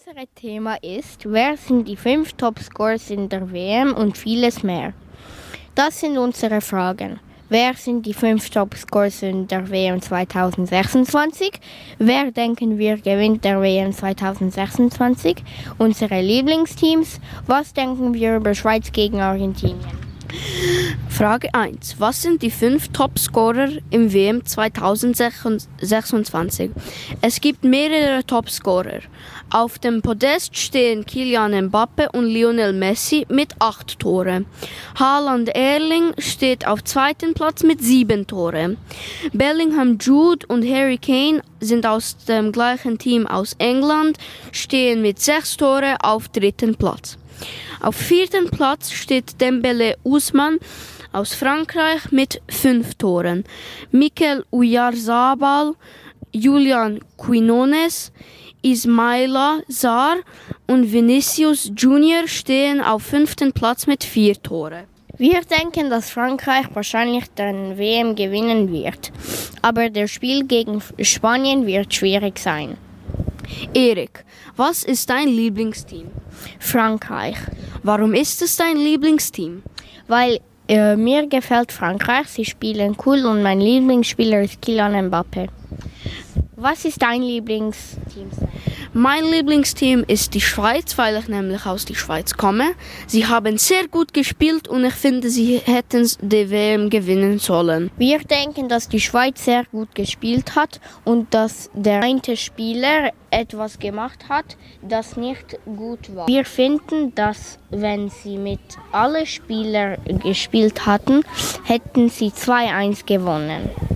Unser Thema ist, wer sind die 5 Topscorers in der WM und vieles mehr. Das sind unsere Fragen. Wer sind die 5 Topscorers in der WM 2026? Wer denken wir gewinnt der WM 2026? Unsere Lieblingsteams? Was denken wir über Schweiz gegen Argentinien? Frage 1. Was sind die 5 Topscorer im WM 2026? Es gibt mehrere Topscorer. Auf dem Podest stehen Kylian Mbappe und Lionel Messi mit 8 Tore. Haaland Erling steht auf 2. Platz mit 7 Tore. Bellingham Jude und Harry Kane sind aus dem gleichen Team aus England, stehen mit 6 Tore auf 3. Platz. Auf 4. Platz steht Dembélé Ousmane aus Frankreich mit 5 Toren. Mikel Oyarzabal, Julian Quinones, Ismaila Sarr und Vinicius Junior stehen auf 5. Platz mit 4 Toren. Wir denken, dass Frankreich wahrscheinlich den WM gewinnen wird, aber das Spiel gegen Spanien wird schwierig sein. Erik, was ist dein Lieblingsteam? Frankreich. Warum ist es dein Lieblingsteam? Weil mir gefällt Frankreich, sie spielen cool und mein Lieblingsspieler ist Kylian Mbappe. Was ist dein Lieblingsteam? Mein Lieblingsteam ist die Schweiz, weil ich nämlich aus der Schweiz komme. Sie haben sehr gut gespielt und ich finde, sie hätten die WM gewinnen sollen. Wir denken, dass die Schweiz sehr gut gespielt hat und dass der eine Spieler etwas gemacht hat, das nicht gut war. Wir finden, dass wenn sie mit allen Spielern gespielt hatten, hätten sie 2-1 gewonnen.